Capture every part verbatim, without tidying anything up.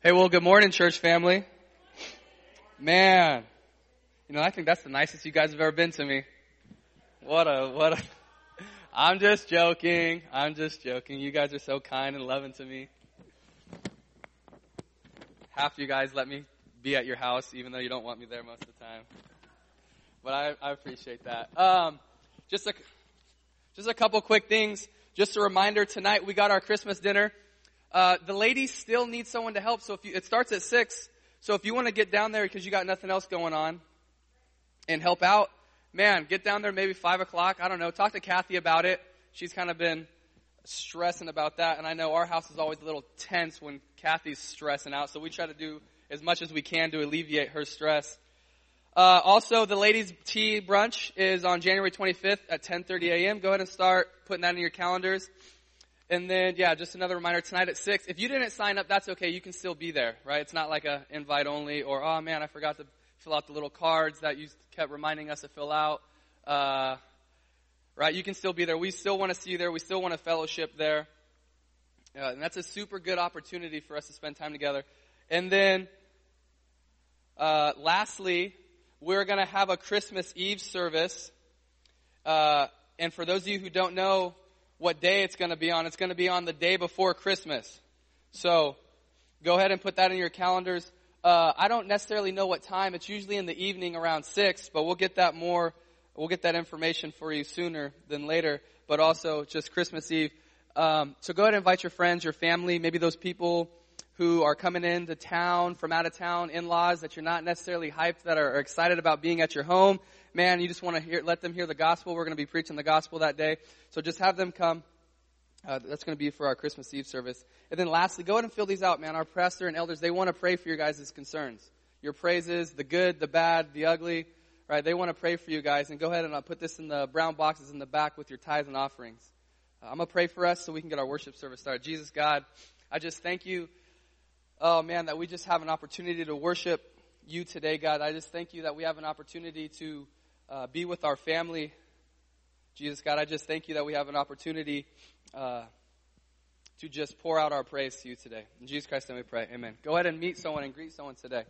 Hey, well, good morning, church family. Man, you know, I think that's the nicest you guys have ever been to me. What a, what a, I'm just joking. I'm just joking. You guys are so kind and loving to me. Half of you guys let me be at your house, even though you don't want me there most of the time. But I, I appreciate that. Um, just a, just a couple quick things. Just a reminder, tonight we got our Christmas dinner. Uh, the ladies still need someone to help, so if you, it starts at six, so if you want to get down there because you got nothing else going on and help out, man, get down there maybe five o'clock, I don't know, talk to Kathy about it. She's kind of been stressing about that, and I know our house is always a little tense when Kathy's stressing out, so we try to do as much as we can to alleviate her stress. Uh, also, the ladies' tea brunch is on January twenty-fifth at ten thirty a.m. Go ahead and start putting that in your calendars. And then, yeah, just another reminder, tonight at six. If you didn't sign up, that's okay. You can still be there, right? It's not like a invite only or, oh, man, I forgot to fill out the little cards that you kept reminding us to fill out. Uh, right? You can still be there. We still want to see you there. We still want to fellowship there. Uh, and that's a super good opportunity for us to spend time together. And then, uh, lastly, we're going to have a Christmas Eve service. Uh, and for those of you who don't know what day it's going to be on, it's going to be on the day before Christmas. So go ahead and put that in your calendars. Uh, I don't necessarily know what time. It's usually in the evening around six, but we'll get that more, we'll get that information for you sooner than later, but also just Christmas Eve. Um, so go ahead and invite your friends, your family, maybe those people who are coming into town from out of town, in-laws that you're not necessarily hyped, that are excited about being at your home. Man, you just want to hear, let them hear the gospel. We're going to be preaching the gospel that day. So just have them come. Uh, that's going to be for our Christmas Eve service. And then lastly, go ahead and fill these out, man. Our pastor and elders, they want to pray for your guys' concerns. Your praises, the good, the bad, the ugly, right? They want to pray for you guys. And go ahead and I'll put this in the brown boxes in the back with your tithes and offerings. Uh, I'm going to pray for us so we can get our worship service started. Jesus, God, I just thank you, oh man, that we just have an opportunity to worship you today, God. I just thank you that we have an opportunity to Uh, be with our family. Jesus, God, I just thank you that we have an opportunity uh, to just pour out our praise to you today. In Jesus Christ's name we pray. Amen. Go ahead and meet someone and greet someone today.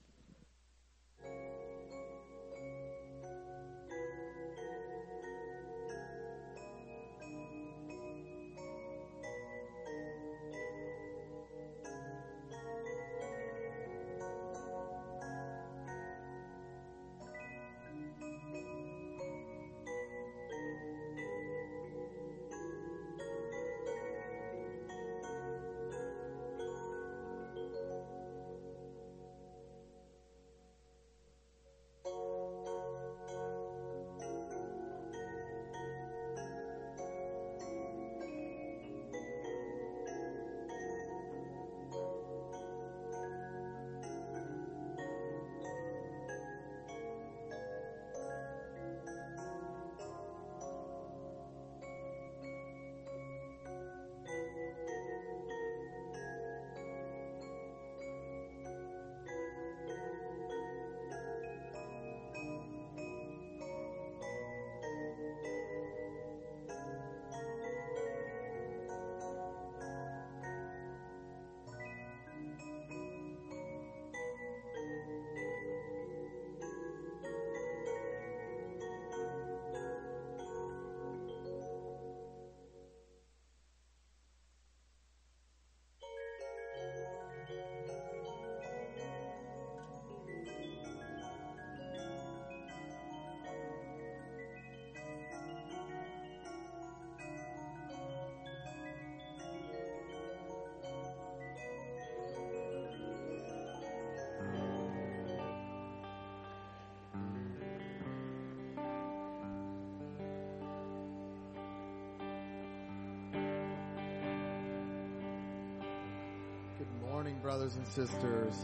Good morning, brothers and sisters.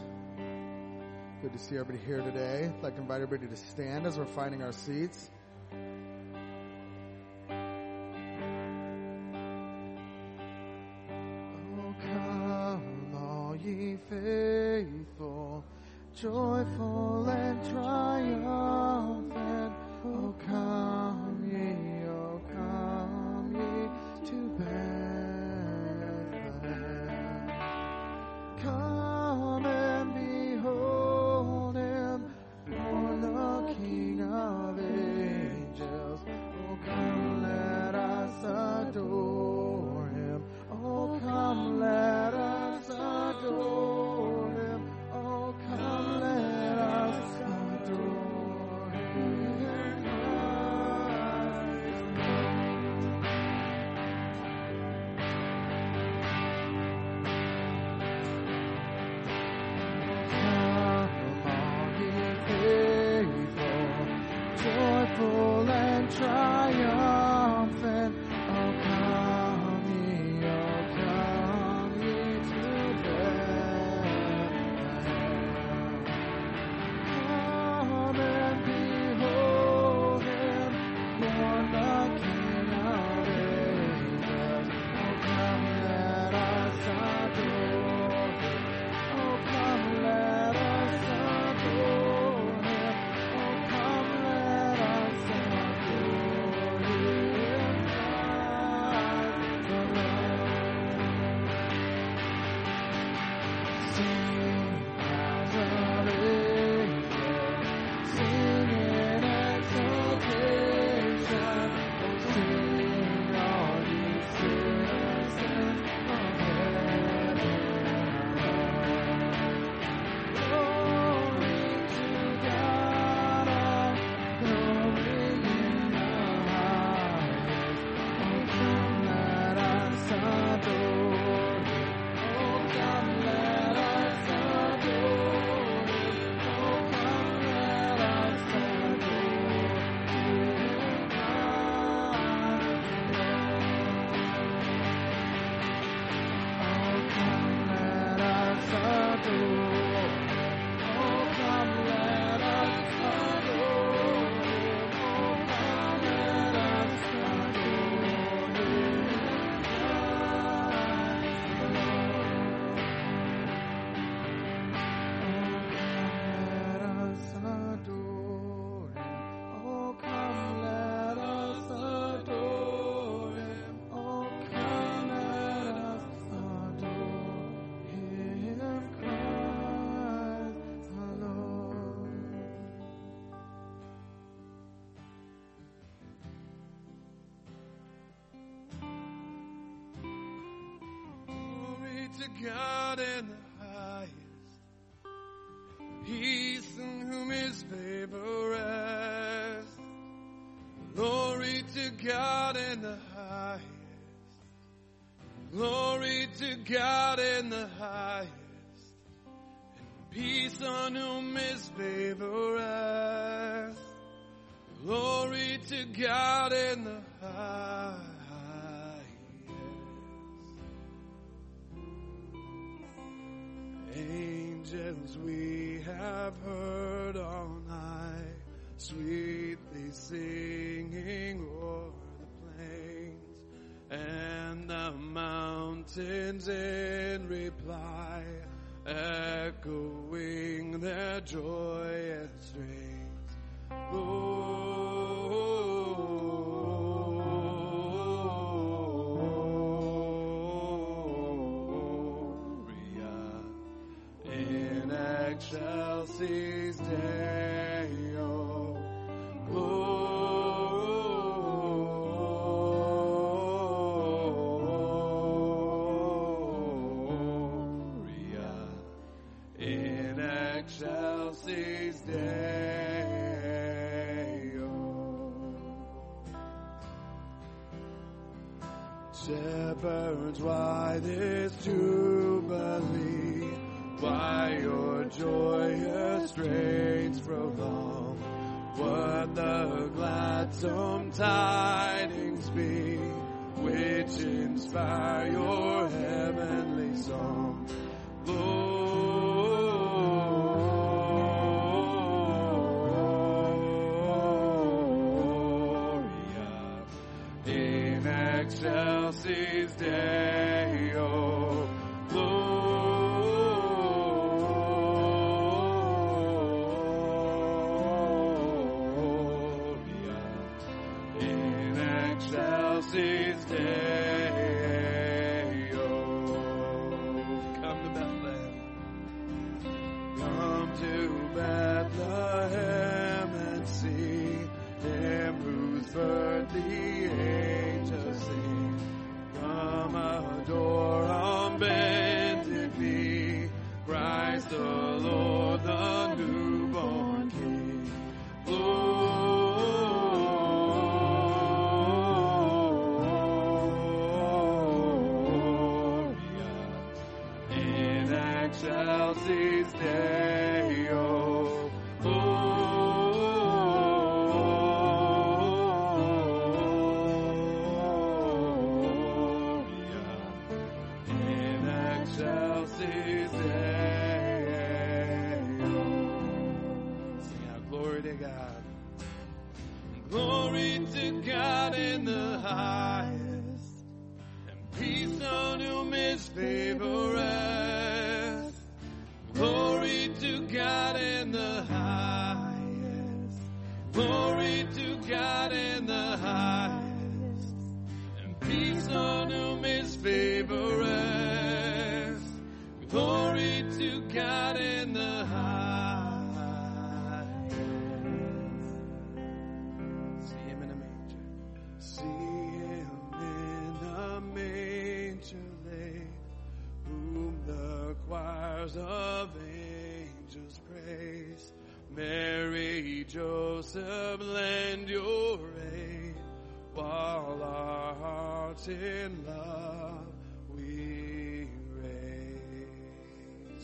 Good to see everybody here today. I'd like to invite everybody to stand as we're finding our seats. Oh, come, all ye faithful, joyful and triumphant. Oh, come ye, oh, come ye to Bethlehem. Come God in the highest, peace in whom his favor rests. Glory to God in the highest, glory to God in the highest, and peace on whom his favor rests. Glory to God in the highest. Angels we have heard on high, sweetly singing o'er the plains, and the mountains in reply, echoing their joyous strains. Oh, Excelsis Deo, Gloria in excelsis Deo. Shepherds, why this jubilee? Why your joyous strains prolong? What the gladsome tidings be, which inspire your heavenly song? Gloria in excelsis Deo. Excelsis Deo. Come to Bethlehem. Come to Bethlehem and see him whose birth the angels sing. Come adore on bended knee, Christ the Lord, the newborn King. Lord, Excelsis Deo. Gloria in excelsis Deo. Sing out, glory to God. Glory to God in the highest, and peace on whom his favor rests. Glory to God in the highest, glory to God in the highest, and peace on whom his favor rests. Glory to choirs of angels praise. Mary, Joseph, lend your aid, while our hearts in love we raise.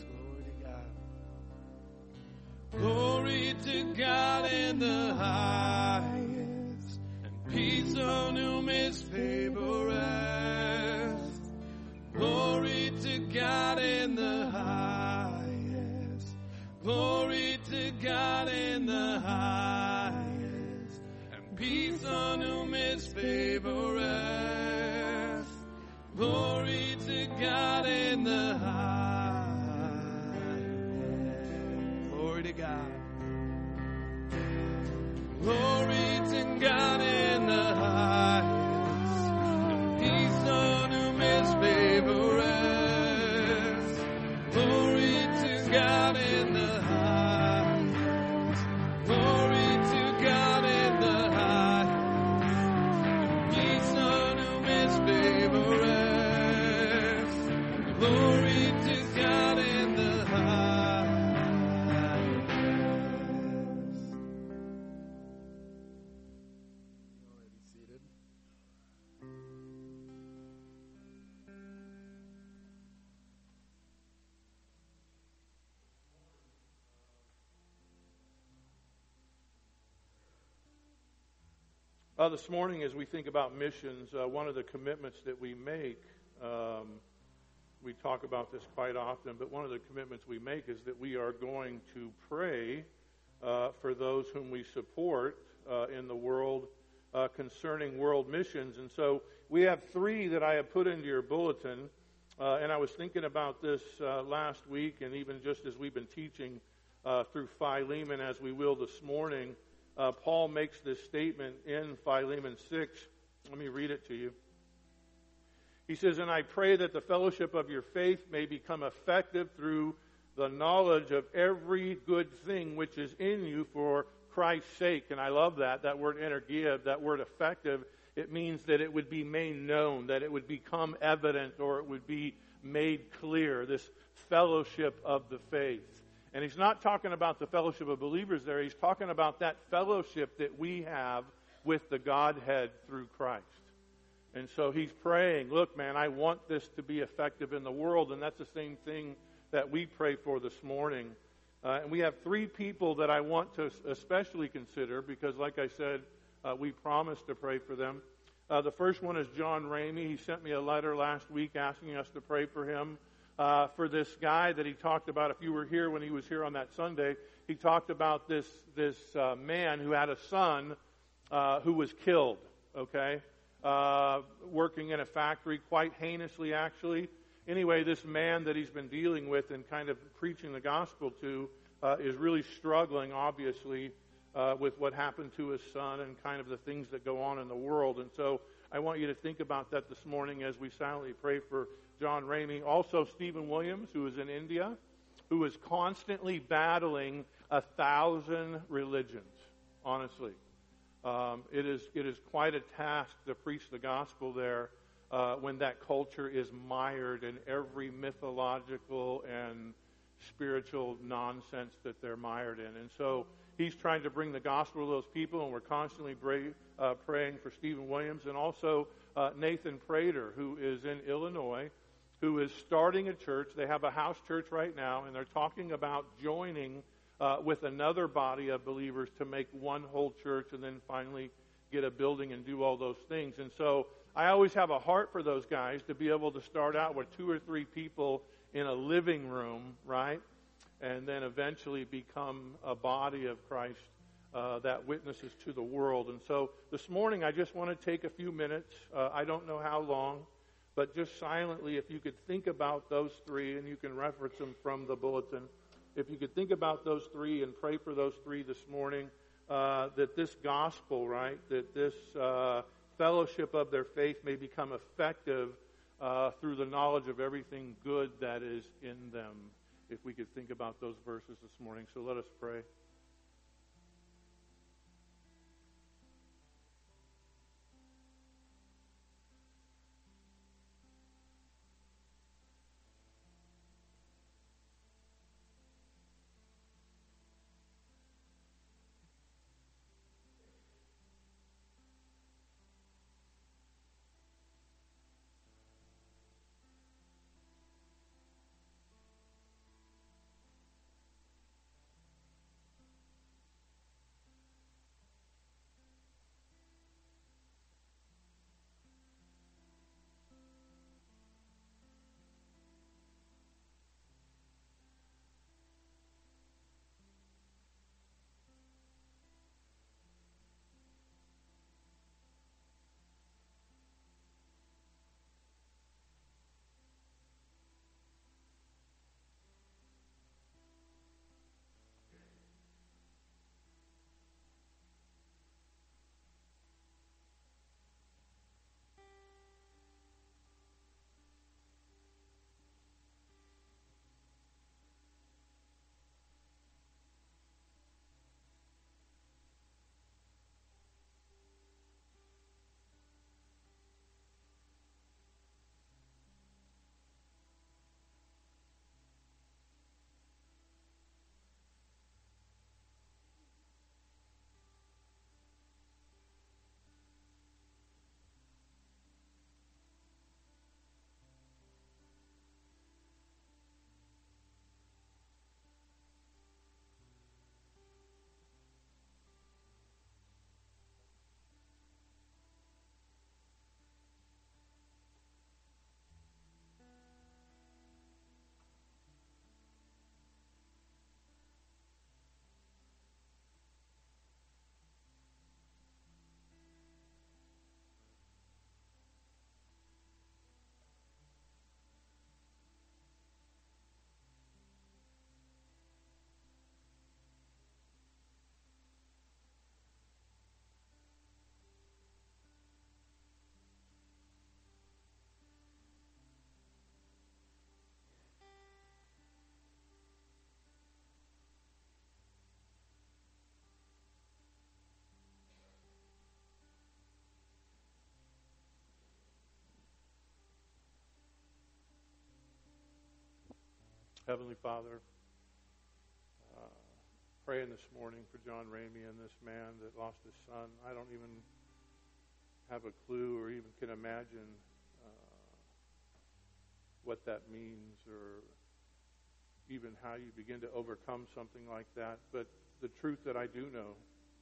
Glory to God. Glory to God in the highest, and peace on whom his favor rests. Glory to God in the highest. Glory to God in the highest, and peace on whom his favor rests. Glory to God in the highest. Glory to God. Glory to God in the highest, and peace on whom his favor rests. Glory to God in the highest. Glory to God in the highest, and peace on whom his favor rests. Glory to God in the highest. Seated. Uh, this morning, as we think about missions, uh, one of the commitments that we make, um, we talk about this quite often, but one of the commitments we make is that we are going to pray uh, for those whom we support uh, in the world uh, concerning world missions. And so we have three that I have put into your bulletin, uh, and I was thinking about this uh, last week, and even just as we've been teaching uh, through Philemon, as we will this morning. Uh, Paul makes this statement in Philemon six. Let me read it to you. He says, "And I pray that the fellowship of your faith may become effective through the knowledge of every good thing which is in you for Christ's sake." And I love that, that word energia, that word effective. It means that it would be made known, that it would become evident, or it would be made clear, this fellowship of the faith. And he's not talking about the fellowship of believers there. He's talking about that fellowship that we have with the Godhead through Christ. And so he's praying, look, man, I want this to be effective in the world. And that's the same thing that we pray for this morning. Uh, and we have three people that I want to especially consider because, like I said, uh, we promised to pray for them. Uh, the first one is John Ramey. He sent me a letter last week asking us to pray for him. Uh, for this guy that he talked about. If you were here when he was here on that Sunday, he talked about this this uh, man who had a son uh, who was killed, okay, uh, working in a factory, quite heinously actually. Anyway, this man that he's been dealing with and kind of preaching the gospel to uh, is really struggling, obviously, uh, with what happened to his son and kind of the things that go on in the world. And so I want you to think about that this morning as we silently pray for John Ramey. Also, Stephen Williams, who is in India, who is constantly battling a thousand religions, honestly. Um, it is it is quite a task to preach the gospel there uh, when that culture is mired in every mythological and spiritual nonsense that they're mired in. And so he's trying to bring the gospel to those people, and we're constantly pray, uh, praying for Stephen Williams. And also uh, Nathan Prater, who is in Illinois, who is starting a church. They have a house church right now, and they're talking about joining uh, with another body of believers to make one whole church and then finally get a building and do all those things. And so I always have a heart for those guys to be able to start out with two or three people in a living room, right? And then eventually become a body of Christ uh, that witnesses to the world. And so this morning I just want to take a few minutes. Uh, I don't know how long. But just silently, if you could think about those three, and you can reference them from the bulletin, if you could think about those three and pray for those three this morning, uh, that this gospel, right, that this uh, fellowship of their faith may become effective uh, through the knowledge of everything good that is in them. If we could think about those verses this morning. So let us pray. Heavenly Father, uh, praying this morning for John Ramey and this man that lost his son. I don't even have a clue or even can imagine uh, what that means or even how you begin to overcome something like that. But the truth that I do know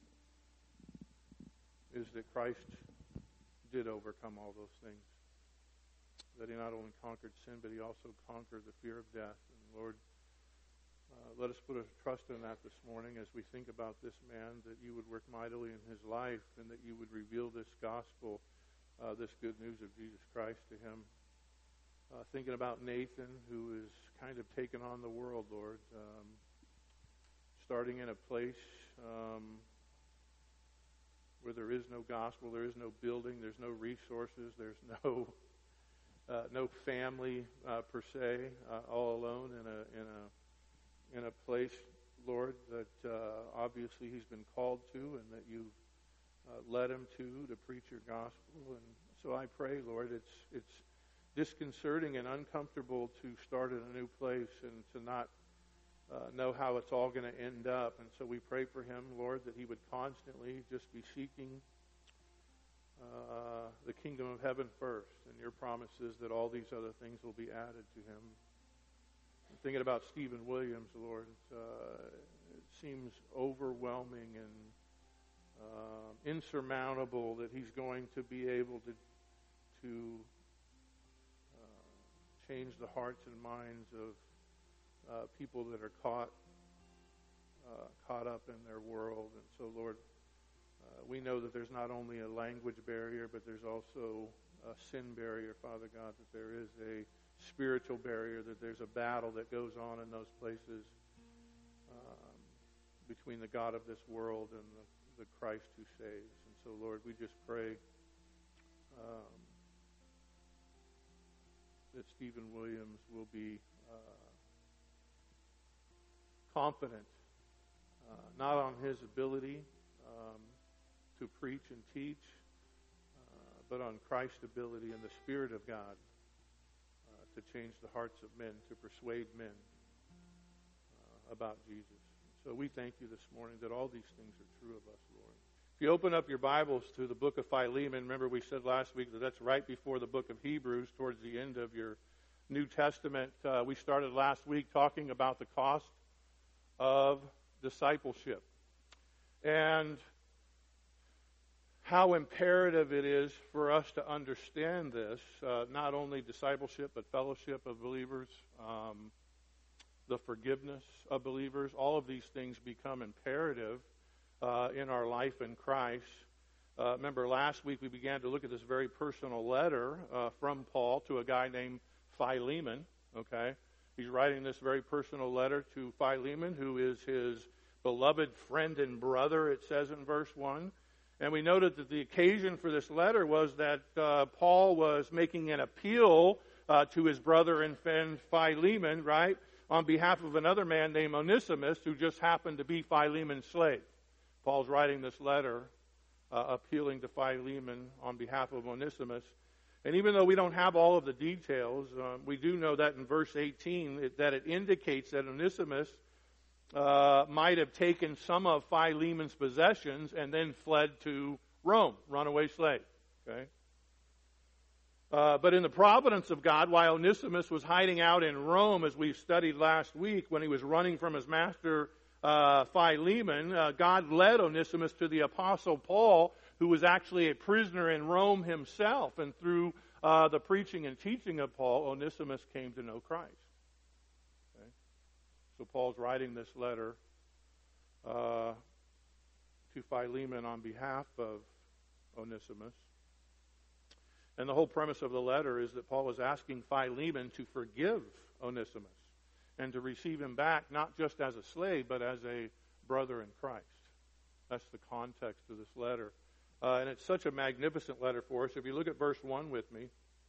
is that Christ did overcome all those things. That he not only conquered sin, but he also conquered the fear of death. And Lord, uh, let us put a trust in that this morning as we think about this man, that you would work mightily in his life and that you would reveal this gospel, uh, this good news of Jesus Christ to him. Uh, thinking about Nathan, who is kind of taken on the world, Lord, um, starting in a place um, where there is no gospel, there is no building, there's no resources, there's no uh, no family uh, per se, uh, all alone in a in a in a place, Lord, that uh, obviously he's been called to, and that you've uh, led him to to preach your gospel. And so I pray, Lord, it's it's disconcerting and uncomfortable to start in a new place and to not uh, know how it's all going to end up. And so we pray for him, Lord, that he would constantly just be seeking uh, the kingdom of heaven first, and your promises that all these other things will be added to him. I'm thinking about Stephen Williams, Lord. Uh, it seems overwhelming and uh, insurmountable that he's going to be able to to change the hearts and minds of uh, people that are caught uh, caught up in their world. And so, Lord, uh, we know that there's not only a language barrier, but there's also a sin barrier, Father God, that there is a spiritual barrier, that there's a battle that goes on in those places um, between the God of this world and the, the Christ who saves. And so, Lord, we just pray um, that Stephen Williams will be uh, confident, uh, not on his ability um, to preach and teach, uh, but on Christ's ability and the Spirit of God uh, to change the hearts of men, to persuade men uh, about Jesus. So we thank you this morning that all these things are true of us, Lord. If you open up your Bibles to the book of Philemon, remember we said last week that that's right before the book of Hebrews, towards the end of your New Testament. Uh, we started last week talking about the cost of discipleship and how imperative it is for us to understand this, uh, not only discipleship but fellowship of believers, um, the forgiveness of believers. All of these things become imperative Uh, in our life in Christ. Uh, remember, last week we began to look at this very personal letter uh, from Paul to a guy named Philemon. Okay, he's writing this very personal letter to Philemon, who is his beloved friend and brother, it says in verse one. And we noted that the occasion for this letter was that uh, Paul was making an appeal uh, to his brother and friend Philemon, right, on behalf of another man named Onesimus, who just happened to be Philemon's slave. Paul's writing this letter uh, appealing to Philemon on behalf of Onesimus. And even though we don't have all of the details, uh, we do know that in verse eighteen it, that it indicates that Onesimus uh, might have taken some of Philemon's possessions and then fled to Rome, runaway slave. Okay. Uh, but in the providence of God, while Onesimus was hiding out in Rome, as we studied last week, when he was running from his master Uh, Philemon, uh, God led Onesimus to the Apostle Paul, who was actually a prisoner in Rome himself. And through uh, the preaching and teaching of Paul, Onesimus came to know Christ. Okay? So Paul's writing this letter uh, to Philemon on behalf of Onesimus. And the whole premise of the letter is that Paul is asking Philemon to forgive Onesimus and to receive him back, not just as a slave, but as a brother in Christ. That's the context of this letter. Uh, and it's such a magnificent letter for us. If you look at verse one with me,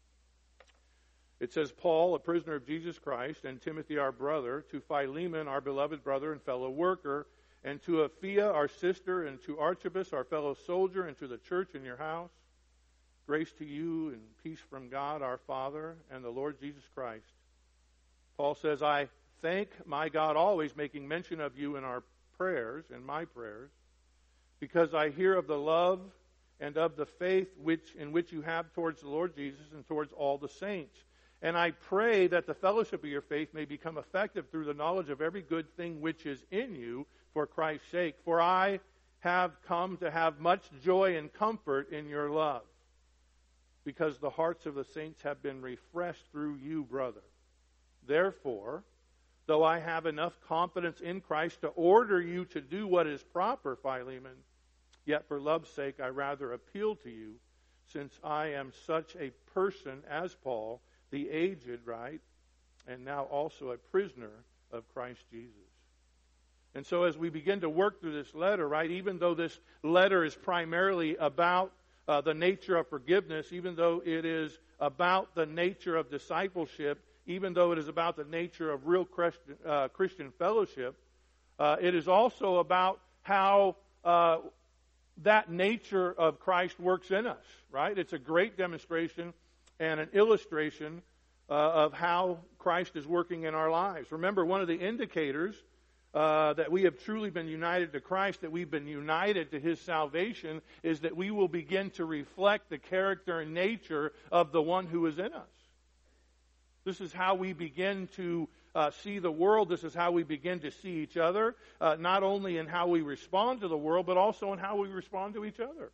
it says, Paul, a prisoner of Jesus Christ, and Timothy, our brother, to Philemon, our beloved brother and fellow worker, and to Apphia, our sister, and to Archippus, our fellow soldier, and to the church in your house, grace to you and peace from God, our Father, and the Lord Jesus Christ. Paul says, I thank my God always, making mention of you in our prayers, in my prayers, because I hear of the love and of the faith which in which you have towards the Lord Jesus and towards all the saints. And I pray that the fellowship of your faith may become effective through the knowledge of every good thing which is in you for Christ's sake. For I have come to have much joy and comfort in your love, because the hearts of the saints have been refreshed through you, brother. Therefore, though I have enough confidence in Christ to order you to do what is proper, Philemon, yet for love's sake I rather appeal to you, since I am such a person as Paul, the aged, right, and now also a prisoner of Christ Jesus. And so as we begin to work through this letter, right, even though this letter is primarily about uh, the nature of forgiveness, even though it is about the nature of discipleship, even though it is about the nature of real Christian, uh, Christian fellowship, uh, it is also about how uh, that nature of Christ works in us, right? It's a great demonstration and an illustration uh, of how Christ is working in our lives. Remember, one of the indicators uh, that we have truly been united to Christ, that we've been united to His salvation, is that we will begin to reflect the character and nature of the one who is in us. This is how we begin to uh, see the world. This is how we begin to see each other, uh, not only in how we respond to the world, but also in how we respond to each other.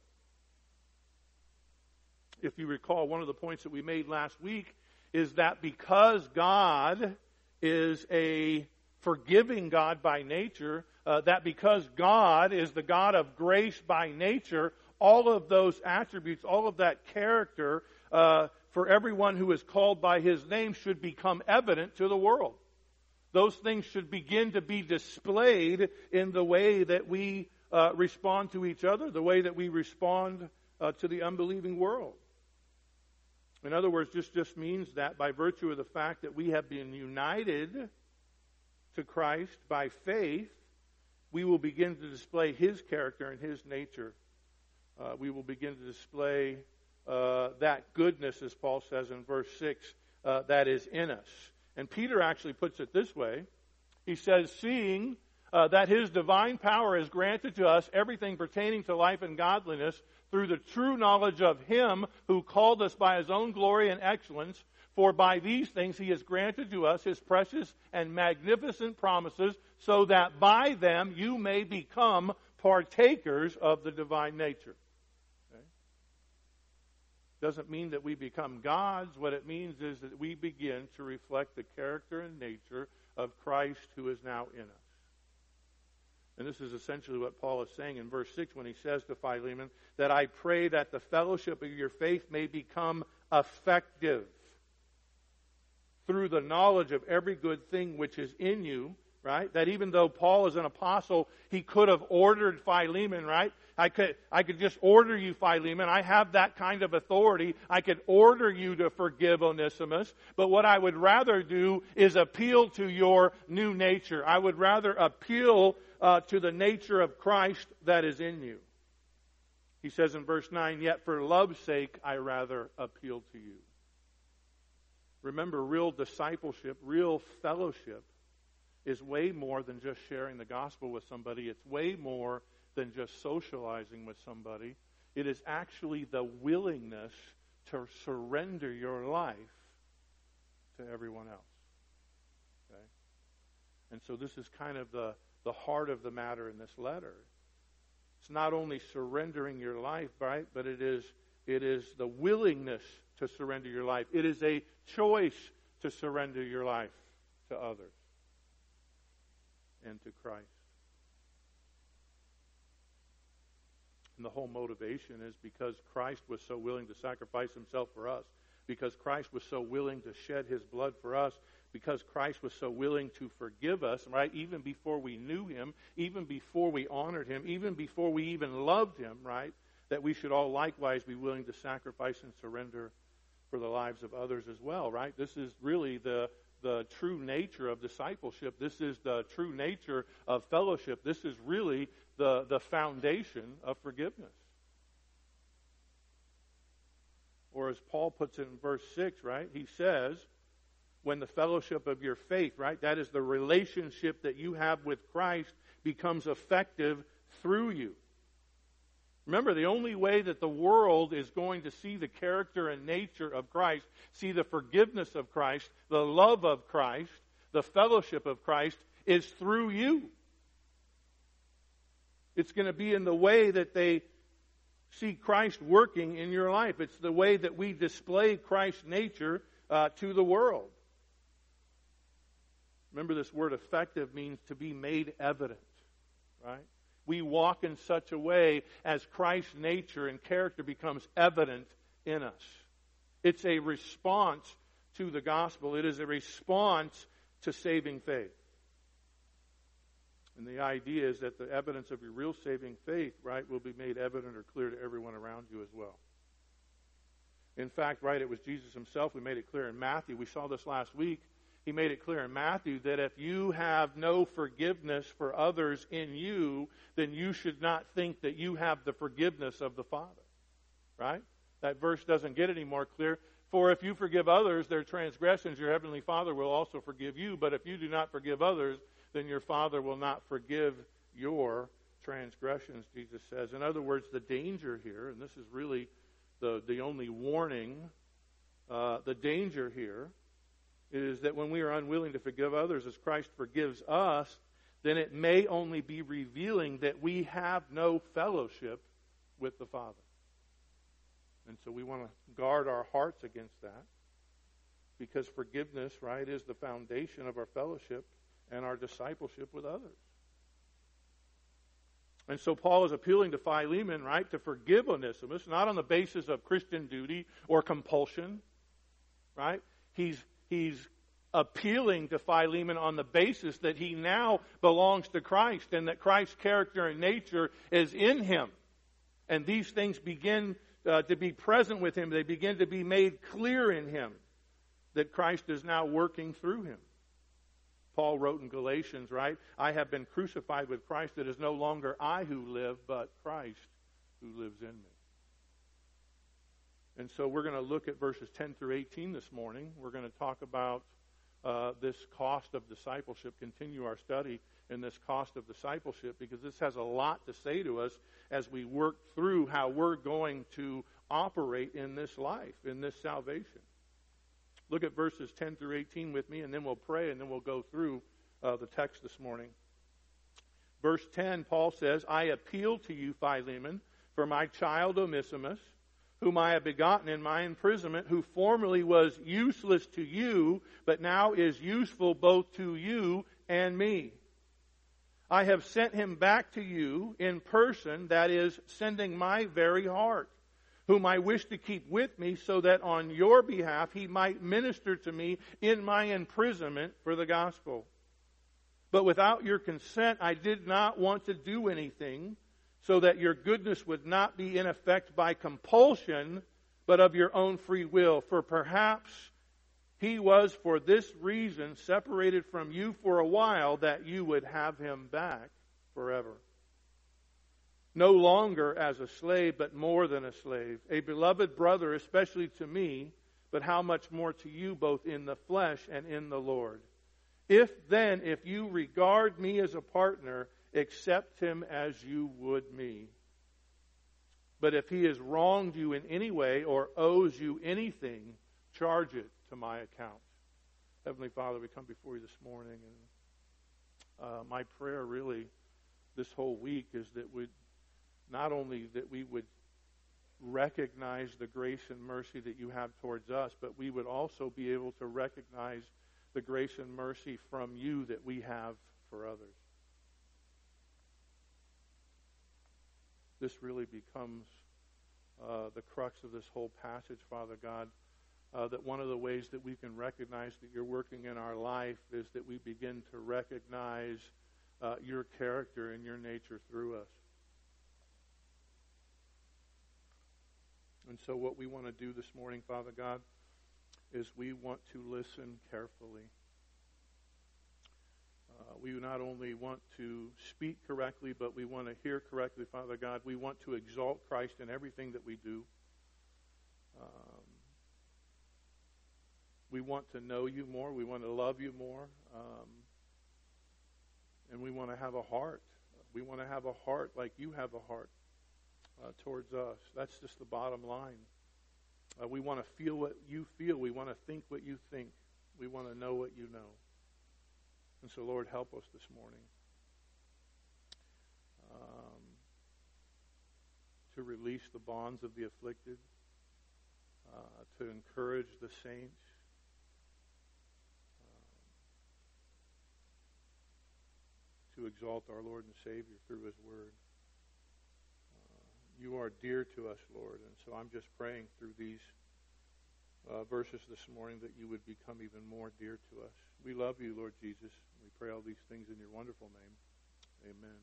If you recall, one of the points that we made last week is that because God is a forgiving God by nature, uh, that because God is the God of grace by nature, all of those attributes, all of that character, uh, for everyone who is called by His name should become evident to the world. Those things should begin to be displayed in the way that we uh, respond to each other, the way that we respond uh, to the unbelieving world. In other words, this just means that by virtue of the fact that we have been united to Christ by faith, we will begin to display His character and His nature. Uh, we will begin to display uh, that goodness, as Paul says in verse six, uh, that is in us. And Peter actually puts it this way. He says, seeing uh, that His divine power has granted to us everything pertaining to life and godliness, through the true knowledge of Him who called us by His own glory and excellence, for by these things He has granted to us His precious and magnificent promises, so that by them you may become partakers of the divine nature. Okay? Doesn't mean that we become gods. What it means is that we begin to reflect the character and nature of Christ who is now in us. And this is essentially what Paul is saying in verse six when he says to Philemon, that I pray that the fellowship of your faith may become effective through the knowledge of every good thing which is in you, right? That even though Paul is an apostle, he could have ordered Philemon, right? I could, I could just order you, Philemon. I have that kind of authority. I could order you to forgive Onesimus. But what I would rather do is appeal to your new nature. I would rather appeal uh, to the nature of Christ that is in you. He says in verse nine, yet for love's sake I rather appeal to you. Remember, real discipleship, real fellowship is way more than just sharing the gospel with somebody. It's way more than just socializing with somebody. It is actually the willingness to surrender your life to everyone else. Okay? And so this is kind of the, the heart of the matter in this letter. It's not only surrendering your life, right, but it is it is the willingness to surrender your life. It is a choice to surrender your life to others and to Christ. And the whole motivation is because Christ was so willing to sacrifice Himself for us, because Christ was so willing to shed His blood for us, because Christ was so willing to forgive us, right, even before we knew Him, even before we honored Him, even before we even loved Him, right, that we should all likewise be willing to sacrifice and surrender for the lives of others as well, right? This is really the the true nature of discipleship. This is the true nature of fellowship. This is really the, the foundation of forgiveness. Or as Paul puts it in verse six, right? He says, when the fellowship of your faith, right, that is the relationship that you have with Christ, becomes effective through you. Remember, the only way that the world is going to see the character and nature of Christ, see the forgiveness of Christ, the love of Christ, the fellowship of Christ, is through you. It's going to be in the way that they see Christ working in your life. It's the way that we display Christ's nature uh, to the world. Remember, this word effective means to be made evident, right? We walk in such a way as Christ's nature and character becomes evident in us. It's a response to the gospel. It is a response to saving faith. And the idea is that the evidence of your real saving faith, right, will be made evident or clear to everyone around you as well. In fact, right, it was Jesus himself who made it clear in Matthew. We saw this last week. He made it clear in Matthew that if you have no forgiveness for others in you, then you should not think that you have the forgiveness of the Father. Right? That verse doesn't get any more clear. For if you forgive others their transgressions, your heavenly Father will also forgive you. But if you do not forgive others, then your Father will not forgive your transgressions, Jesus says. In other words, the danger here, and this is really the, the only warning, uh, the danger here, is that when we are unwilling to forgive others as Christ forgives us, then it may only be revealing that we have no fellowship with the Father. And so we want to guard our hearts against that, because forgiveness, right, is the foundation of our fellowship and our discipleship with others. And so Paul is appealing to Philemon, right, to forgive Onesimus, not on the basis of Christian duty or compulsion, right? He's He's appealing to Philemon on the basis that he now belongs to Christ and that Christ's character and nature is in him. And these things begin uh, to be present with him. They begin to be made clear in him that Christ is now working through him. Paul wrote in Galatians, right, I have been crucified with Christ. It is no longer I who live, but Christ who lives in me. And so we're going to look at verses ten through eighteen this morning. We're going to talk about uh, this cost of discipleship, continue our study in this cost of discipleship, because this has a lot to say to us as we work through how we're going to operate in this life, in this salvation. Look at verses ten through eighteen with me, and then we'll pray, and then we'll go through uh, the text this morning. Verse ten, Paul says, I appeal to you, Philemon, for my child Onesimus, whom I have begotten in my imprisonment, who formerly was useless to you, but now is useful both to you and me. I have sent him back to you in person, that is, sending my very heart, whom I wish to keep with me, so that on your behalf he might minister to me in my imprisonment for the gospel. But without your consent I did not want to do anything, so that your goodness would not be in effect by compulsion, but of your own free will. For perhaps he was for this reason separated from you for a while, that you would have him back forever. No longer as a slave, but more than a slave, a beloved brother, especially to me, but how much more to you, both in the flesh and in the Lord. If then, if you regard me as a partner, accept him as you would me. But if he has wronged you in any way or owes you anything, charge it to my account. Heavenly Father, we come before you this morning, and uh, my prayer really this whole week is that we not only that we would recognize the grace and mercy that you have towards us, but we would also be able to recognize the grace and mercy from you that we have for others. This really becomes uh, the crux of this whole passage, Father God, uh, that one of the ways that we can recognize that you're working in our life is that we begin to recognize uh, your character and your nature through us. And so what we want to do this morning, Father God, is we want to listen carefully. Uh, we not only want to speak correctly, but we want to hear correctly, Father God. We want to exalt Christ in everything that we do. Um, We want to know you more. We want to love you more. Um, and we want to have a heart. We want to have a heart like you have a heart uh, towards us. That's just the bottom line. Uh, we want to feel what you feel. We want to think what you think. We want to know what you know. And so, Lord, help us this morning um, to release the bonds of the afflicted, uh, to encourage the saints, to exalt our Lord and Savior through His Word. Uh, you are dear to us, Lord, and so I'm just praying through these uh, verses this morning that you would become even more dear to us. We love you, Lord Jesus. We pray all these things in your wonderful name. Amen.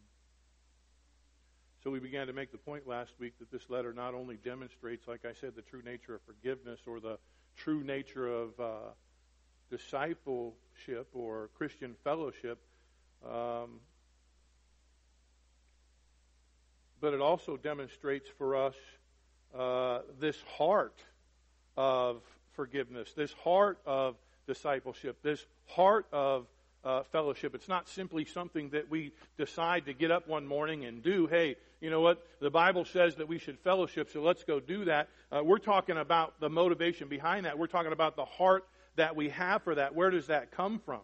So we began to make the point last week that this letter not only demonstrates, like I said, the true nature of forgiveness or the true nature of uh, discipleship or Christian fellowship, Um, but it also demonstrates for us uh, this heart of forgiveness, this heart of discipleship, this heart of uh, fellowship. It's not simply something that we decide to get up one morning and do. Hey, you know what? The Bible says that we should fellowship, so let's go do that. Uh, we're talking about the motivation behind that. We're talking about the heart that we have for that. Where does that come from?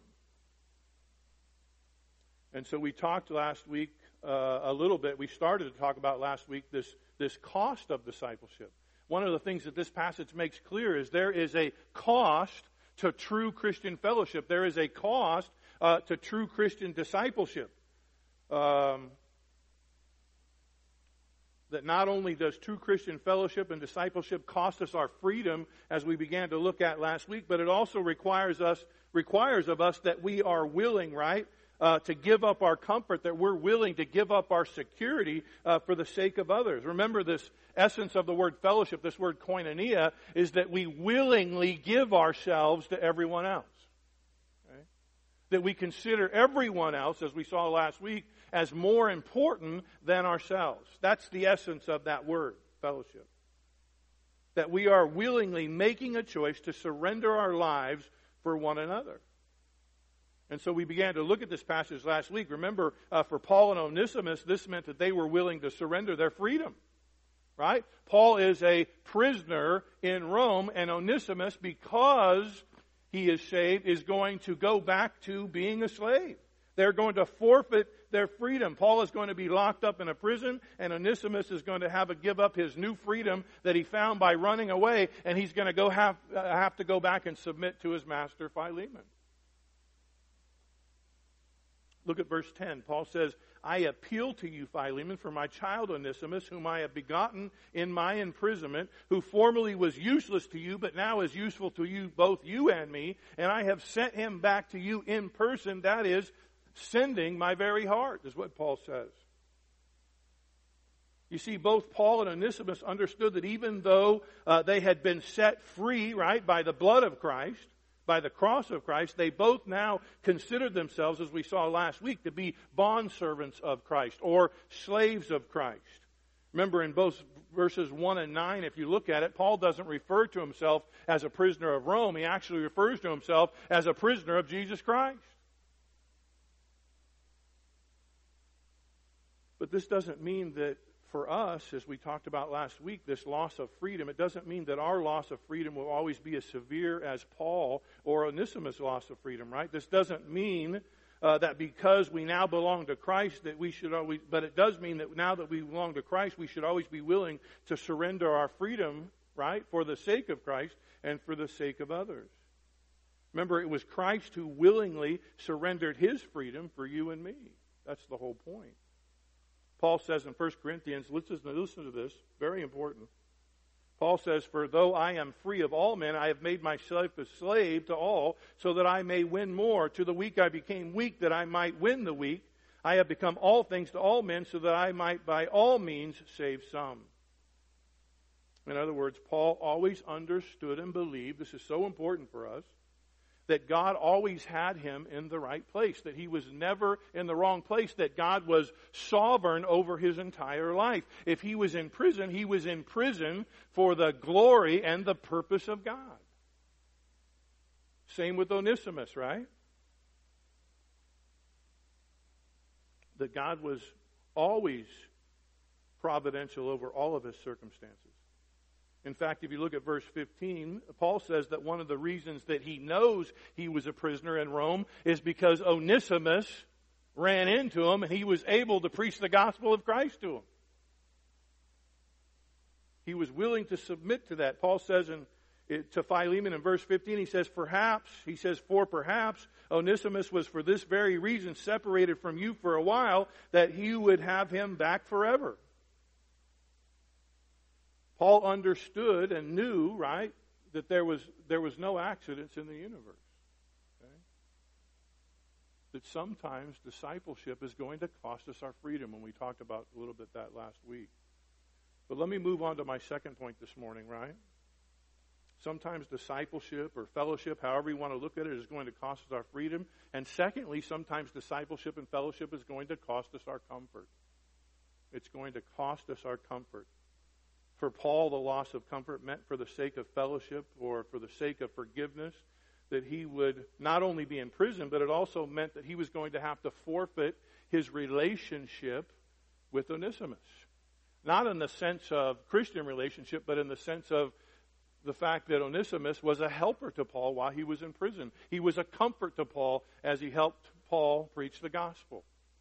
And so we talked last week uh, a little bit. We started to talk about last week this, this cost of discipleship. One of the things that this passage makes clear is there is a cost to true Christian fellowship. There is a cost uh, to true Christian discipleship. Um, that not only does true Christian fellowship and discipleship cost us our freedom, as we began to look at last week, but it also requires us requires of us that we are willing, right? Uh, to give up our comfort, that we're willing to give up our security uh, for the sake of others. Remember, this essence of the word fellowship, this word koinonia, is that we willingly give ourselves to everyone else. Okay? That we consider everyone else, as we saw last week, as more important than ourselves. That's the essence of that word, fellowship. That we are willingly making a choice to surrender our lives for one another. And so we began to look at this passage last week. Remember, uh, for Paul and Onesimus, this meant that they were willing to surrender their freedom. Right? Paul is a prisoner in Rome, and Onesimus, because he is saved, is going to go back to being a slave. They're going to forfeit their freedom. Paul is going to be locked up in a prison, and Onesimus is going to have to give up his new freedom that he found by running away, and he's going to go have, uh, have to go back and submit to his master Philemon. Look at verse ten. Paul says, I appeal to you, Philemon, for my child Onesimus, whom I have begotten in my imprisonment, who formerly was useless to you, but now is useful to you, both you and me, and I have sent him back to you in person, that is, sending my very heart, is what Paul says. You see, both Paul and Onesimus understood that even though uh, they had been set free, right, by the blood of Christ, by the cross of Christ, they both now considered themselves, as we saw last week, to be bondservants of Christ or slaves of Christ. Remember, in both verses one and nine, if you look at it, Paul doesn't refer to himself as a prisoner of Rome. He actually refers to himself as a prisoner of Jesus Christ. But this doesn't mean that for us, as we talked about last week, this loss of freedom, it doesn't mean that our loss of freedom will always be as severe as Paul or Onesimus' loss of freedom, right? This doesn't mean uh, that because we now belong to Christ that we should always, but it does mean that now that we belong to Christ, we should always be willing to surrender our freedom, right, for the sake of Christ and for the sake of others. Remember, it was Christ who willingly surrendered his freedom for you and me. That's the whole point. Paul says in First Corinthians, listen, listen to this, very important. Paul says, for though I am free of all men, I have made myself a slave to all, so that I may win more. To the weak I became weak, that I might win the weak. I have become all things to all men, so that I might by all means save some. In other words, Paul always understood and believed, this is so important for us, that God always had him in the right place, that he was never in the wrong place, that God was sovereign over his entire life. If he was in prison, he was in prison for the glory and the purpose of God. Same with Onesimus, right? That God was always providential over all of his circumstances. In fact, if you look at verse fifteen, Paul says that one of the reasons that he knows he was a prisoner in Rome is because Onesimus ran into him and he was able to preach the gospel of Christ to him. He was willing to submit to that. Paul says in, to Philemon in verse fifteen, he says, perhaps, he says, for perhaps Onesimus was for this very reason separated from you for a while, that you would have him back forever. Paul understood and knew, right, that there was there was no accidents in the universe. Okay? That sometimes discipleship is going to cost us our freedom, and we talked about a little bit that last week. But let me move on to my second point this morning, right? Sometimes discipleship or fellowship, however you want to look at it, is going to cost us our freedom. And secondly, sometimes discipleship and fellowship is going to cost us our comfort. It's going to cost us our comfort. For Paul, the loss of comfort meant for the sake of fellowship or for the sake of forgiveness that he would not only be in prison, but it also meant that he was going to have to forfeit his relationship with Onesimus. Not in the sense of Christian relationship, but in the sense of the fact that Onesimus was a helper to Paul while he was in prison. He was a comfort to Paul as he helped Paul preach the gospel.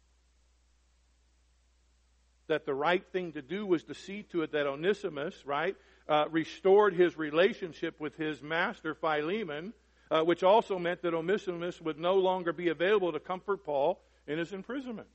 That the right thing to do was to see to it that Onesimus, right, uh, restored his relationship with his master, Philemon, uh, which also meant that Onesimus would no longer be available to comfort Paul in his imprisonment.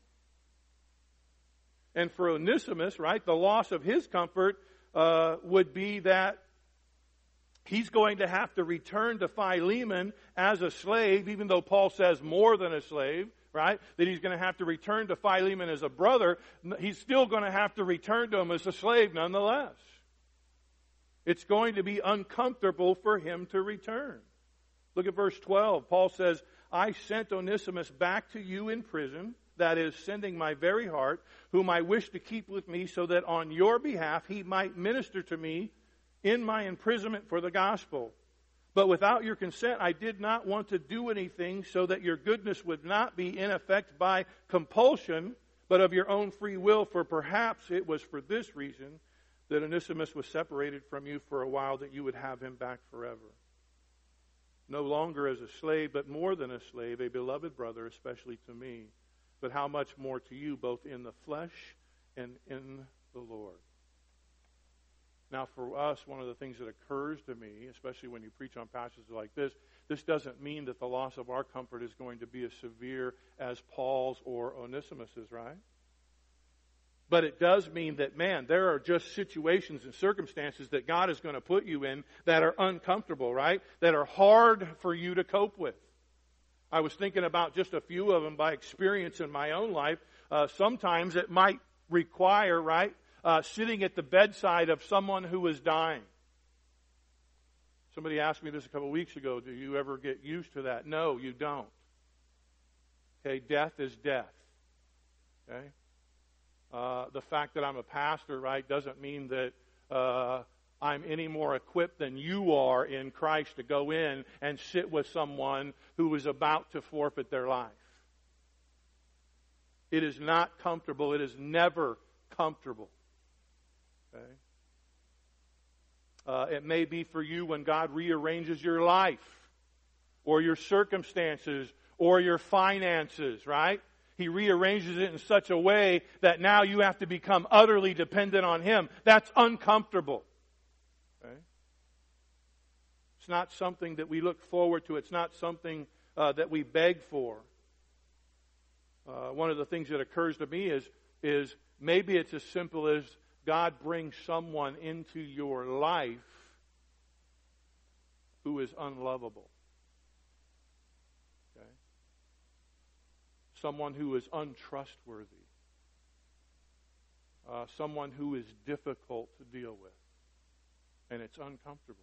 And for Onesimus, right, the loss of his comfort uh, would be that he's going to have to return to Philemon as a slave, even though Paul says more than a slave. Right? That he's going to have to return to Philemon as a brother. He's still going to have to return to him as a slave nonetheless. It's going to be uncomfortable for him to return. Look at verse twelve. Paul says, I sent Onesimus back to you in prison, that is, sending my very heart, whom I wish to keep with me, so that on your behalf he might minister to me in my imprisonment for the gospel. But without your consent, I did not want to do anything so that your goodness would not be in effect by compulsion, but of your own free will, for perhaps it was for this reason that Onesimus was separated from you for a while, that you would have him back forever. No longer as a slave, but more than a slave, a beloved brother, especially to me, but how much more to you, both in the flesh and in the Lord. Now, for us, one of the things that occurs to me, especially when you preach on passages like this, this doesn't mean that the loss of our comfort is going to be as severe as Paul's or Onesimus's, right? But it does mean that, man, there are just situations and circumstances that God is going to put you in that are uncomfortable, right? That are hard for you to cope with. I was thinking about just a few of them by experience in my own life. Uh, sometimes it might require, right, Uh, sitting at the bedside of someone who is dying. Somebody asked me this a couple of weeks ago, do you ever get used to that? No, you don't. Okay, death is death. Okay? Uh, the fact that I'm a pastor, right, doesn't mean that uh, I'm any more equipped than you are in Christ to go in and sit with someone who is about to forfeit their life. It is not comfortable. It is never comfortable. Okay. Uh, it may be for you when God rearranges your life or your circumstances or your finances, right? He rearranges it in such a way that now you have to become utterly dependent on Him. That's uncomfortable. Okay. It's not something that we look forward to. It's not something uh, that we beg for. Uh, one of the things that occurs to me is, is maybe it's as simple as God brings someone into your life who is unlovable. Okay? Someone who is untrustworthy. Uh, someone who is difficult to deal with. And it's uncomfortable.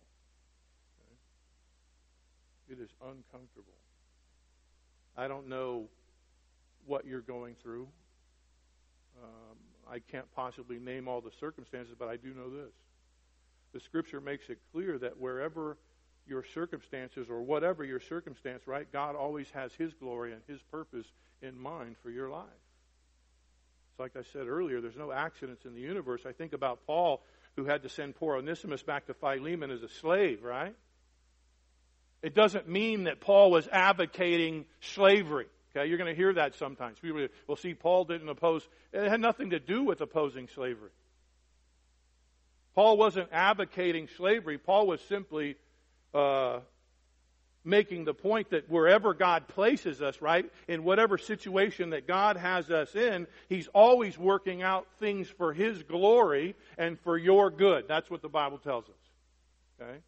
Okay? It is uncomfortable. I don't know what you're going through. Um, I can't possibly name all the circumstances, but I do know this. The Scripture makes it clear that wherever your circumstances or whatever your circumstance, right? God always has His glory and His purpose in mind for your life. It's like I said earlier, there's no accidents in the universe. I think about Paul, who had to send poor Onesimus back to Philemon as a slave, right? It doesn't mean that Paul was advocating slavery. Okay, you're going to hear that sometimes. People will see Paul didn't oppose. It had nothing to do with opposing slavery. Paul wasn't advocating slavery. Paul was simply uh, making the point that wherever God places us, right, in whatever situation that God has us in, He's always working out things for His glory and for your good. That's what the Bible tells us. Okay?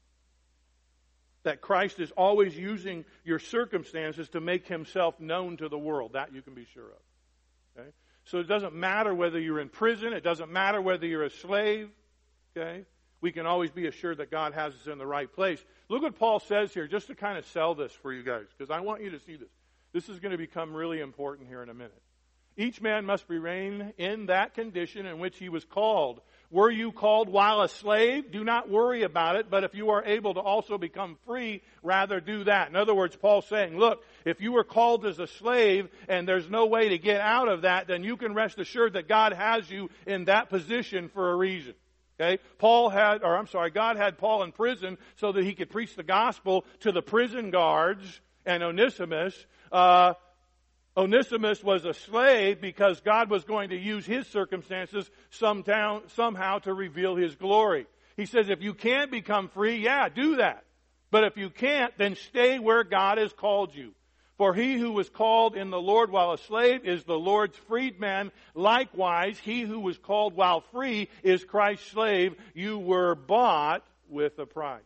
That Christ is always using your circumstances to make Himself known to the world. That you can be sure of. Okay? So it doesn't matter whether you're in prison. It doesn't matter whether you're a slave. Okay? We can always be assured that God has us in the right place. Look what Paul says here, just to kind of sell this for you guys, because I want you to see this. This is going to become really important here in a minute. Each man must remain in that condition in which he was called. Were you called while a slave? Do not worry about it, but if you are able to also become free, rather do that. In other words, Paul's saying, look, if you were called as a slave and there's no way to get out of that, then you can rest assured that God has you in that position for a reason. Okay? Paul had, or I'm sorry, God had Paul in prison so that he could preach the gospel to the prison guards and Onesimus. Uh, Onesimus was a slave because God was going to use his circumstances sometime, somehow to reveal His glory. He says, if you can become free, yeah, do that. But if you can't, then stay where God has called you. For he who was called in the Lord while a slave is the Lord's freedman. Likewise, he who was called while free is Christ's slave. You were bought with a price.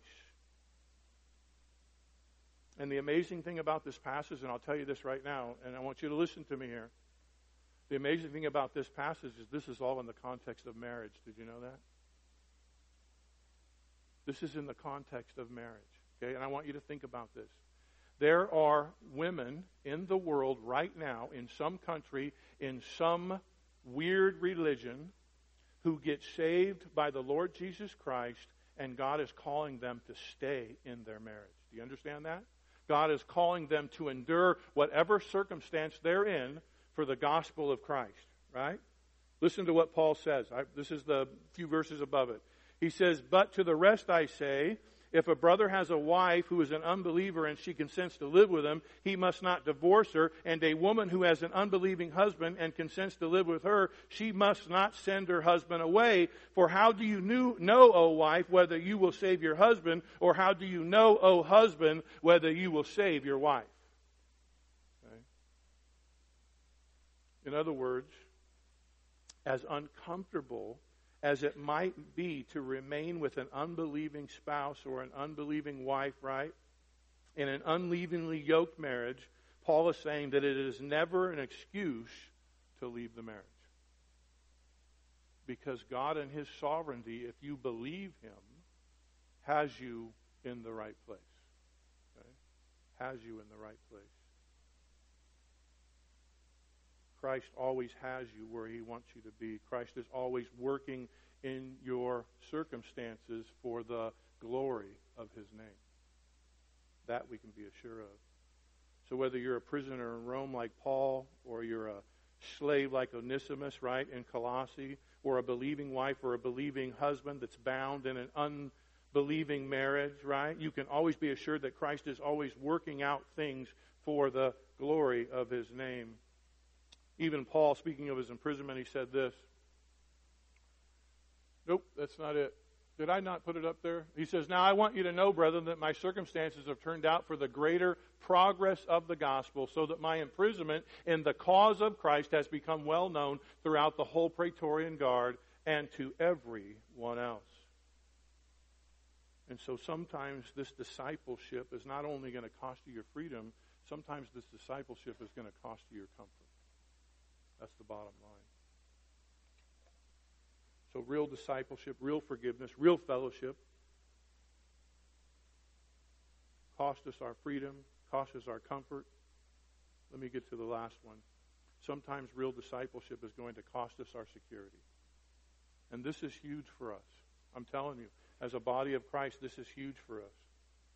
And the amazing thing about this passage, and I'll tell you this right now, and I want you to listen to me here. The amazing thing about this passage is this is all in the context of marriage. Did you know that? This is in the context of marriage. Okay, and I want you to think about this. There are women in the world right now, in some country, in some weird religion, who get saved by the Lord Jesus Christ, and God is calling them to stay in their marriage. Do you understand that? God is calling them to endure whatever circumstance they're in for the gospel of Christ, right? Listen to what Paul says. I, this is the few verses above it. He says, but to the rest I say, if a brother has a wife who is an unbeliever and she consents to live with him, he must not divorce her. And a woman who has an unbelieving husband and consents to live with her, she must not send her husband away. For how do you know, O wife, whether you will save your husband? Or how do you know, O husband, whether you will save your wife? Okay. In other words, as uncomfortable as it might be to remain with an unbelieving spouse or an unbelieving wife, right? In an unleavenly yoked marriage, Paul is saying that it is never an excuse to leave the marriage. Because God in His sovereignty, if you believe Him, has you in the right place. Okay? Has you in the right place. Christ always has you where He wants you to be. Christ is always working in your circumstances for the glory of His name. That we can be assured of. So whether you're a prisoner in Rome like Paul, or you're a slave like Onesimus, right, in Colossae, or a believing wife or a believing husband that's bound in an unbelieving marriage, right, you can always be assured that Christ is always working out things for the glory of His name. Even Paul, speaking of his imprisonment, he said this. Nope, that's not it. Did I not put it up there? He says, now I want you to know, brethren, that my circumstances have turned out for the greater progress of the gospel, so that my imprisonment in the cause of Christ has become well known throughout the whole Praetorian Guard and to everyone else. And so sometimes this discipleship is not only going to cost you your freedom, sometimes this discipleship is going to cost you your comfort. That's the bottom line. So real discipleship, real forgiveness, real fellowship cost us our freedom, cost us our comfort. Let me get to the last one. Sometimes real discipleship is going to cost us our security. And this is huge for us. I'm telling you, as a body of Christ, this is huge for us.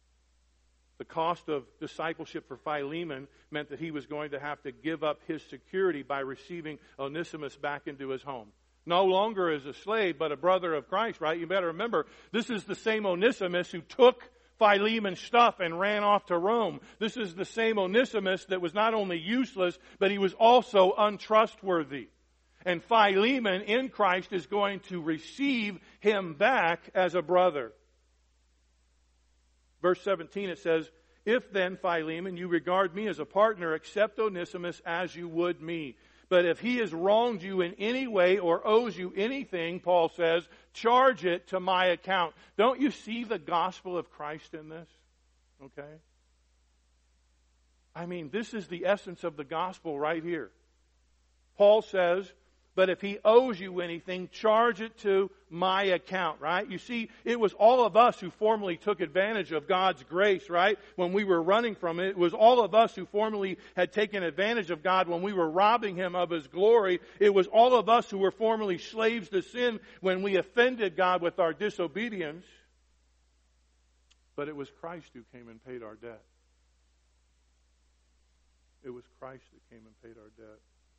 The cost of discipleship for Philemon meant that he was going to have to give up his security by receiving Onesimus back into his home. No longer as a slave, but a brother of Christ, right? You better remember, this is the same Onesimus who took Philemon's stuff and ran off to Rome. This is the same Onesimus that was not only useless, but he was also untrustworthy. And Philemon in Christ is going to receive him back as a brother. Verse seventeen, it says, "If then, Philemon, you regard me as a partner, accept Onesimus as you would me. But if he has wronged you in any way or owes you anything," Paul says, "charge it to my account." Don't you see the gospel of Christ in this? Okay? I mean, this is the essence of the gospel right here. Paul says, but if he owes you anything, charge it to my account, right? You see, it was all of us who formerly took advantage of God's grace, right? When we were running from it. It was all of us who formerly had taken advantage of God when we were robbing Him of His glory. It was all of us who were formerly slaves to sin when we offended God with our disobedience. But it was Christ who came and paid our debt. It was Christ that came and paid our debt.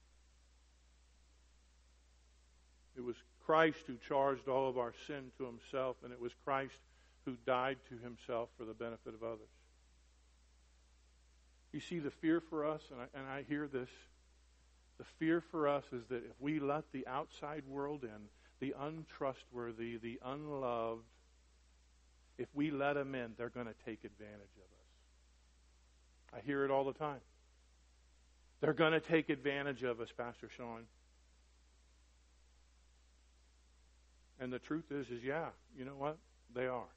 It was Christ who charged all of our sin to Himself, and it was Christ who died to Himself for the benefit of others. You see, the fear for us, and I, and I hear this, the fear for us is that if we let the outside world in, the untrustworthy, the unloved, if we let them in, they're going to take advantage of us. I hear it all the time. They're going to take advantage of us, Pastor Sean. And the truth is, is yeah, you know what? They are.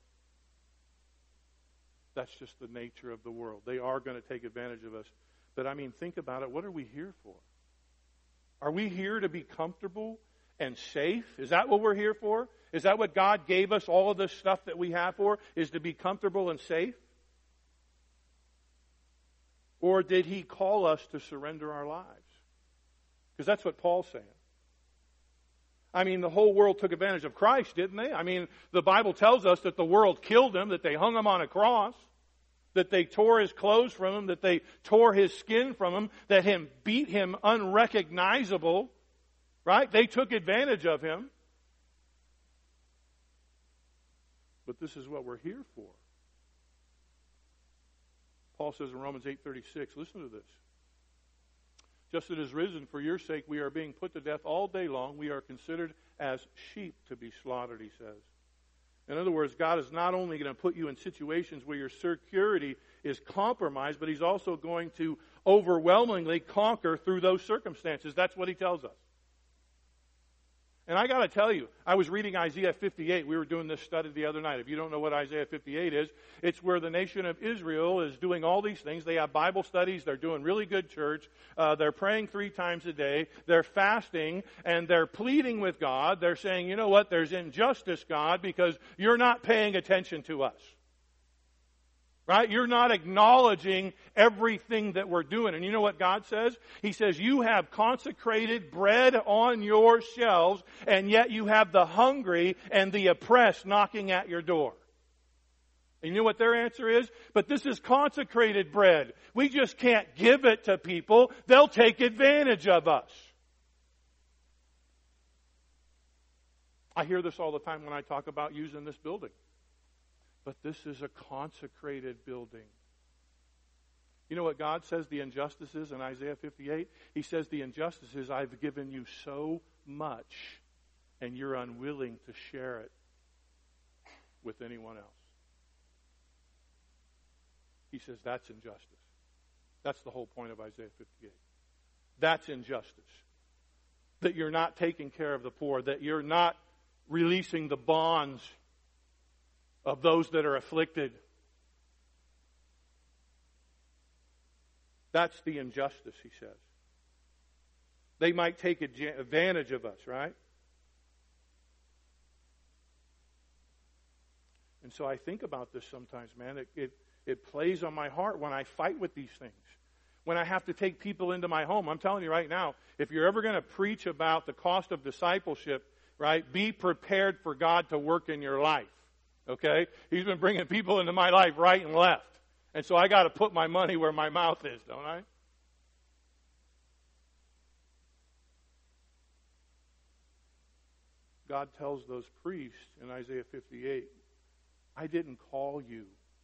That's just the nature of the world. They are going to take advantage of us. But I mean, think about it. What are we here for? Are we here to be comfortable and safe? Is that what we're here for? Is that what God gave us all of this stuff that we have for? Is to be comfortable and safe? Or did He call us to surrender our lives? Because that's what Paul's saying. I mean, the whole world took advantage of Christ, didn't they? I mean, the Bible tells us that the world killed Him, that they hung Him on a cross, that they tore His clothes from Him, that they tore His skin from Him, that Him beat Him unrecognizable, right? They took advantage of Him. But this is what we're here for. Paul says in Romans eight thirty-six, listen to this. "Just as it is risen for your sake, we are being put to death all day long. We are considered as sheep to be slaughtered," he says. In other words, God is not only going to put you in situations where your security is compromised, but He's also going to overwhelmingly conquer through those circumstances. That's what He tells us. And I got to tell you, I was reading Isaiah fifty-eight. We were doing this study the other night. If you don't know what Isaiah fifty-eight is, it's where the nation of Israel is doing all these things. They have Bible studies. They're doing really good church. Uh, they're praying three times a day. They're fasting, and they're pleading with God. They're saying, you know what, there's injustice, God, because you're not paying attention to us. Right? You're not acknowledging everything that we're doing. And you know what God says? He says, you have consecrated bread on your shelves, and yet you have the hungry and the oppressed knocking at your door. And you know what their answer is? But this is consecrated bread. We just can't give it to people. They'll take advantage of us. I hear this all the time when I talk about using this building. But this is a consecrated building. You know what God says the injustice is in Isaiah fifty-eight? He says the injustice is, I've given you so much and you're unwilling to share it with anyone else. He says that's injustice. That's the whole point of Isaiah fifty-eight. That's injustice. That you're not taking care of the poor, that you're not releasing the bonds of those that are afflicted. That's the injustice, he says. They might take advantage of us, right? And so I think about this sometimes, man. It, it, it plays on my heart when I fight with these things. When I have to take people into my home. I'm telling you right now, if you're ever going to preach about the cost of discipleship, right, be prepared for God to work in your life. Okay? He's been bringing people into my life right and left. And so I got to put my money where my mouth is, don't I? God tells those priests in Isaiah fifty-eight, I didn't call you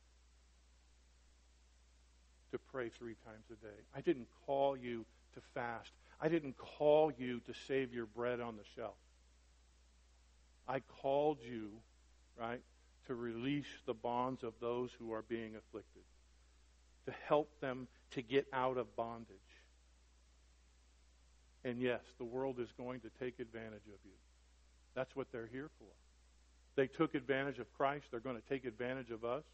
to pray three times a day. I didn't call you to fast. I didn't call you to save your bread on the shelf. I called you, right, to release the bonds of those who are being afflicted, to help them to get out of bondage. And yes, the world is going to take advantage of you. That's what they're here for. They took advantage of Christ. They're going to take advantage of us.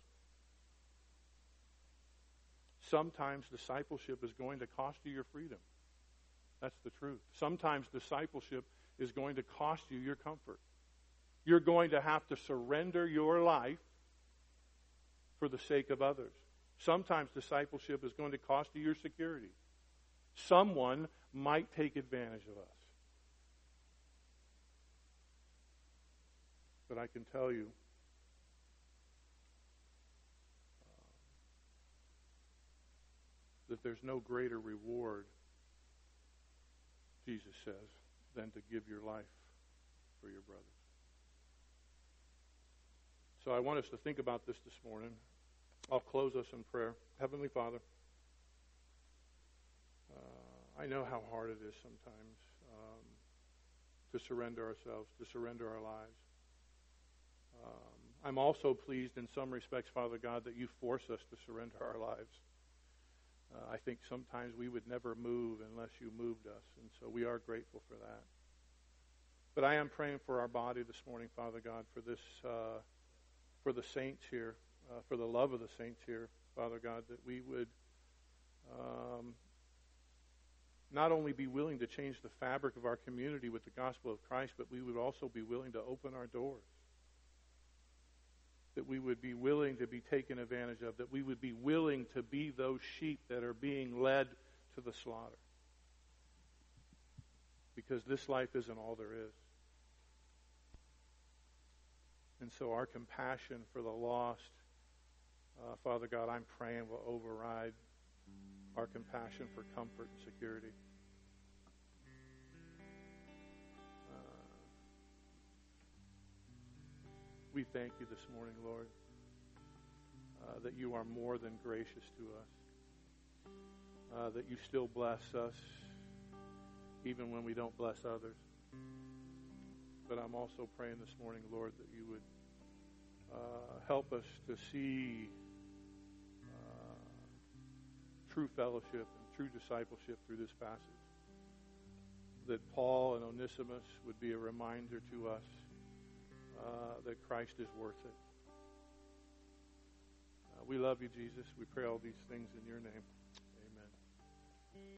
Sometimes discipleship is going to cost you your freedom. That's the truth. Sometimes discipleship is going to cost you your comfort. You're going to have to surrender your life for the sake of others. Sometimes discipleship is going to cost you your security. Someone might take advantage of us. But I can tell you, uh, that there's no greater reward, Jesus says, than to give your life for your brothers. So I want us to think about this this morning. I'll close us in prayer. Heavenly Father, uh, I know how hard it is sometimes um, to surrender ourselves, to surrender our lives. Um, I'm also pleased in some respects, Father God, that you force us to surrender our lives. Uh, I think sometimes we would never move unless you moved us, and so we are grateful for that. But I am praying for our body this morning, Father God, for this, uh, for the saints here, uh, for the love of the saints here, Father God, that we would um, not only be willing to change the fabric of our community with the gospel of Christ, but we would also be willing to open our doors. That we would be willing to be taken advantage of, that we would be willing to be those sheep that are being led to the slaughter. Because this life isn't all there is. And so our compassion for the lost, uh, Father God, I'm praying will override our compassion for comfort and security. We thank you this morning, Lord, uh, that you are more than gracious to us, uh, that you still bless us even when we don't bless others. But I'm also praying this morning, Lord, that you would uh, help us to see uh, true fellowship and true discipleship through this passage. That Paul and Onesimus would be a reminder to us Uh, that Christ is worth it. Uh, we love you, Jesus. We pray all these things in your name.